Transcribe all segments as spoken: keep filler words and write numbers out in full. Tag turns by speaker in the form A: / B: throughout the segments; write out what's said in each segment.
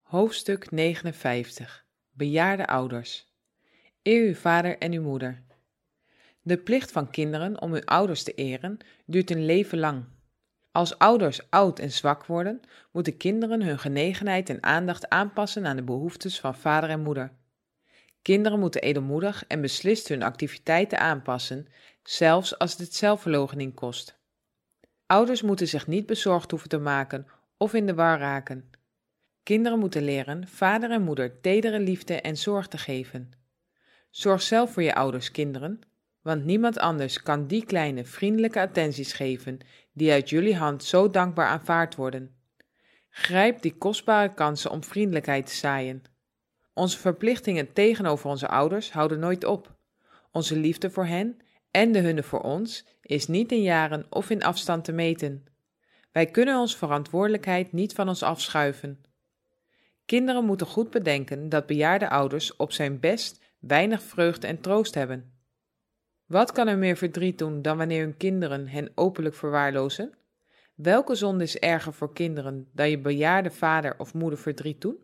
A: Hoofdstuk negenenvijftig. Bejaarde ouders. Eer uw vader en uw moeder. De plicht van kinderen om hun ouders te eren duurt een leven lang. Als ouders oud en zwak worden, moeten kinderen hun genegenheid en aandacht aanpassen aan de behoeftes van vader en moeder. Kinderen moeten edelmoedig en beslist hun activiteiten aanpassen, zelfs als het zelfverloochening kost. Ouders moeten zich niet bezorgd hoeven te maken of in de war raken. Kinderen moeten leren vader en moeder tedere liefde en zorg te geven. Zorg zelf voor je ouders, kinderen, want niemand anders kan die kleine vriendelijke attenties geven die uit jullie hand zo dankbaar aanvaard worden. Grijp die kostbare kansen om vriendelijkheid te zaaien. Onze verplichtingen tegenover onze ouders houden nooit op. Onze liefde voor hen en de hunne voor ons is niet in jaren of in afstand te meten. Wij kunnen onze verantwoordelijkheid niet van ons afschuiven. Kinderen moeten goed bedenken dat bejaarde ouders op zijn best weinig vreugde en troost hebben. Wat kan er meer verdriet doen dan wanneer hun kinderen hen openlijk verwaarlozen? Welke zonde is erger voor kinderen dan je bejaarde vader of moeder verdriet doen?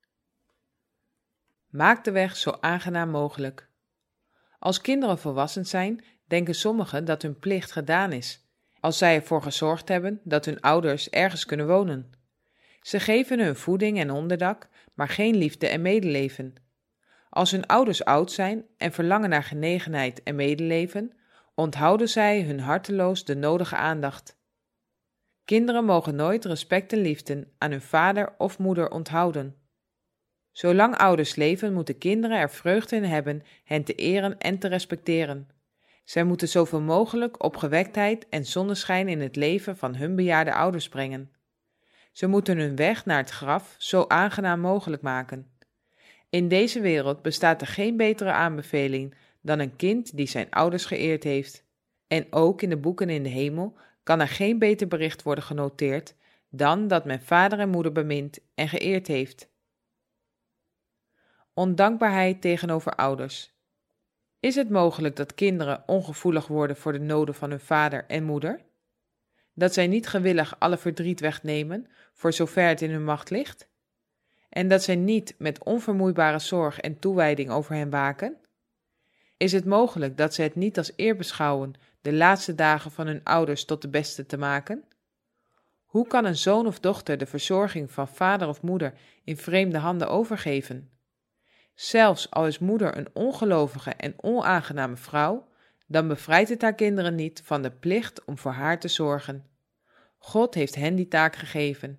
A: Maak de weg zo aangenaam mogelijk. Als kinderen volwassen zijn, denken sommigen dat hun plicht gedaan is, als zij ervoor gezorgd hebben dat hun ouders ergens kunnen wonen. Ze geven hun voeding en onderdak, maar geen liefde en medeleven. Als hun ouders oud zijn en verlangen naar genegenheid en medeleven, onthouden zij hun harteloos de nodige aandacht. Kinderen mogen nooit respect en liefde aan hun vader of moeder onthouden. Zolang ouders leven, moeten kinderen er vreugde in hebben hen te eren en te respecteren. Zij moeten zoveel mogelijk opgewektheid en zonneschijn in het leven van hun bejaarde ouders brengen. Ze moeten hun weg naar het graf zo aangenaam mogelijk maken. In deze wereld bestaat er geen betere aanbeveling dan een kind die zijn ouders geëerd heeft. En ook in de boeken in de hemel kan er geen beter bericht worden genoteerd dan dat men vader en moeder bemint en geëerd heeft. Ondankbaarheid tegenover ouders. Is het mogelijk dat kinderen ongevoelig worden voor de noden van hun vader en moeder? Dat zij niet gewillig alle verdriet wegnemen, voor zover het in hun macht ligt? En dat zij niet met onvermoeibare zorg en toewijding over hen waken? Is het mogelijk dat zij het niet als eer beschouwen de laatste dagen van hun ouders tot de beste te maken? Hoe kan een zoon of dochter de verzorging van vader of moeder in vreemde handen overgeven? Zelfs al is moeder een ongelovige en onaangename vrouw, dan bevrijdt het haar kinderen niet van de plicht om voor haar te zorgen. God heeft hen die taak gegeven.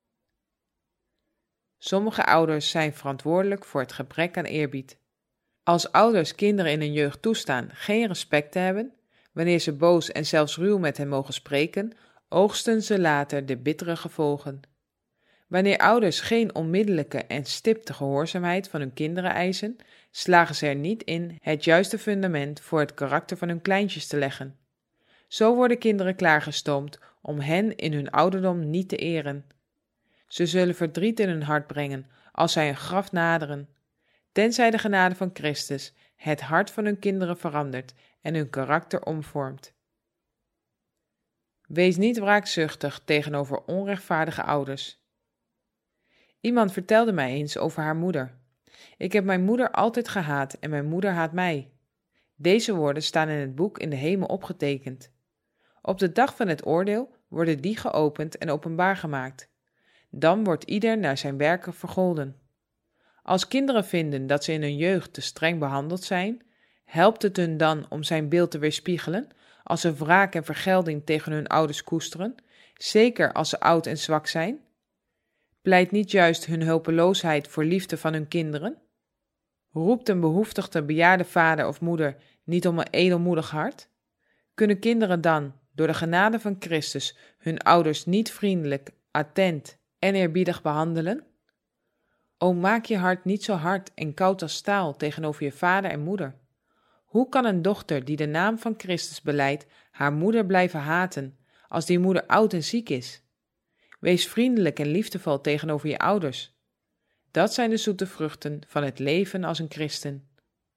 A: Sommige ouders zijn verantwoordelijk voor het gebrek aan eerbied. Als ouders kinderen in hun jeugd toestaan geen respect te hebben, wanneer ze boos en zelfs ruw met hen mogen spreken, oogsten ze later de bittere gevolgen. Wanneer ouders geen onmiddellijke en stipte gehoorzaamheid van hun kinderen eisen, slagen ze er niet in het juiste fundament voor het karakter van hun kleintjes te leggen. Zo worden kinderen klaargestoomd om hen in hun ouderdom niet te eren. Ze zullen verdriet in hun hart brengen als zij een graf naderen, tenzij de genade van Christus het hart van hun kinderen verandert en hun karakter omvormt. Wees niet wraakzuchtig tegenover onrechtvaardige ouders. Iemand vertelde mij eens over haar moeder. Ik heb mijn moeder altijd gehaat en mijn moeder haat mij. Deze woorden staan in het boek in de hemel opgetekend. Op de dag van het oordeel worden die geopend en openbaar gemaakt. Dan wordt ieder naar zijn werken vergolden. Als kinderen vinden dat ze in hun jeugd te streng behandeld zijn, helpt het hun dan om zijn beeld te weerspiegelen, als ze wraak en vergelding tegen hun ouders koesteren, zeker als ze oud en zwak zijn? Pleit niet juist hun hulpeloosheid voor liefde van hun kinderen? Roept een behoeftige bejaarde vader of moeder niet om een edelmoedig hart? Kunnen kinderen dan, door de genade van Christus, hun ouders niet vriendelijk, attent en eerbiedig behandelen? O, maak je hart niet zo hard en koud als staal tegenover je vader en moeder. Hoe kan een dochter die de naam van Christus belijdt haar moeder blijven haten, als die moeder oud en ziek is? Wees vriendelijk en liefdevol tegenover je ouders. Dat zijn de zoete vruchten van het leven als een christen.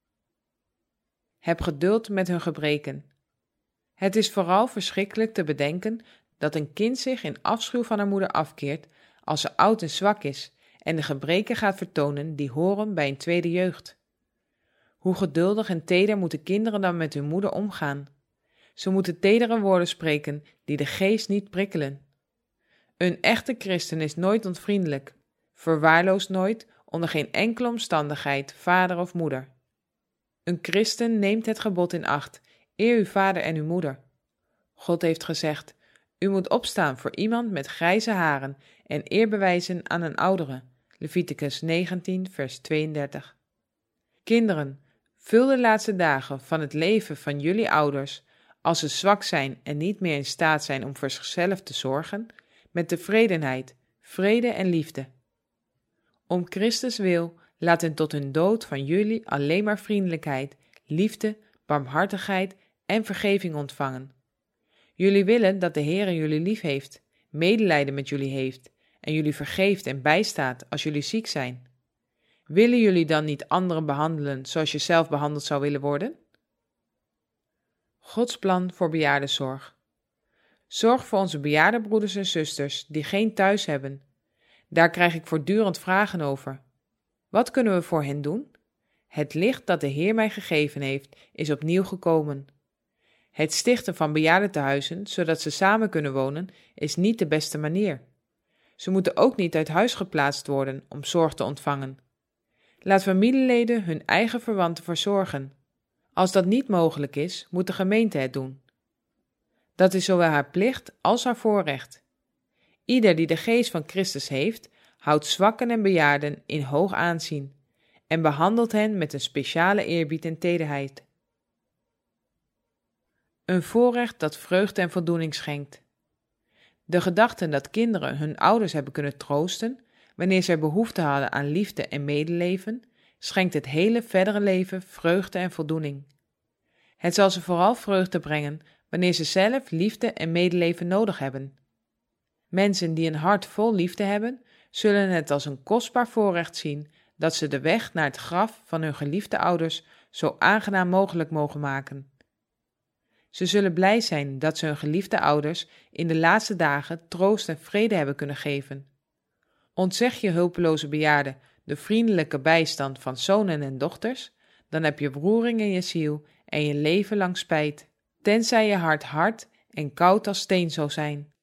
A: Heb geduld met hun gebreken. Het is vooral verschrikkelijk te bedenken dat een kind zich in afschuw van haar moeder afkeert als ze oud en zwak is en de gebreken gaat vertonen die horen bij een tweede jeugd. Hoe geduldig en teder moeten kinderen dan met hun moeder omgaan? Ze moeten tedere woorden spreken die de geest niet prikkelen. Een echte christen is nooit onvriendelijk, verwaarloost nooit, onder geen enkele omstandigheid, vader of moeder. Een christen neemt het gebod in acht, eer uw vader en uw moeder. God heeft gezegd, u moet opstaan voor iemand met grijze haren en eer bewijzen aan een oudere. Leviticus negentien, vers tweeëndertig. Kinderen, vul de laatste dagen van het leven van jullie ouders, als ze zwak zijn en niet meer in staat zijn om voor zichzelf te zorgen, met tevredenheid, vrede en liefde. Om Christus wil, laat hen tot hun dood van jullie alleen maar vriendelijkheid, liefde, barmhartigheid en vergeving ontvangen. Jullie willen dat de Heere jullie lief heeft, medelijden met jullie heeft en jullie vergeeft en bijstaat als jullie ziek zijn. Willen jullie dan niet anderen behandelen zoals je zelf behandeld zou willen worden? Gods plan voor bejaardenzorg. Zorg voor onze bejaarde broeders en zusters die geen thuis hebben. Daar krijg ik voortdurend vragen over. Wat kunnen we voor hen doen? Het licht dat de Heer mij gegeven heeft, is opnieuw gekomen. Het stichten van bejaardentehuizen, zodat ze samen kunnen wonen, is niet de beste manier. Ze moeten ook niet uit huis geplaatst worden om zorg te ontvangen. Laat familieleden hun eigen verwanten verzorgen. Als dat niet mogelijk is, moet de gemeente het doen. Dat is zowel haar plicht als haar voorrecht. Ieder die de geest van Christus heeft, houdt zwakken en bejaarden in hoog aanzien en behandelt hen met een speciale eerbied en tederheid. Een voorrecht dat vreugde en voldoening schenkt. De gedachte dat kinderen hun ouders hebben kunnen troosten, wanneer zij behoefte hadden aan liefde en medeleven, schenkt het hele verdere leven vreugde en voldoening. Het zal ze vooral vreugde brengen wanneer ze zelf liefde en medeleven nodig hebben. Mensen die een hart vol liefde hebben, zullen het als een kostbaar voorrecht zien dat ze de weg naar het graf van hun geliefde ouders zo aangenaam mogelijk mogen maken. Ze zullen blij zijn dat ze hun geliefde ouders in de laatste dagen troost en vrede hebben kunnen geven. Ontzeg je hulpeloze bejaarden de vriendelijke bijstand van zonen en dochters, dan heb je beroering in je ziel en je leven lang spijt, tenzij je hart hard en koud als steen zou zijn.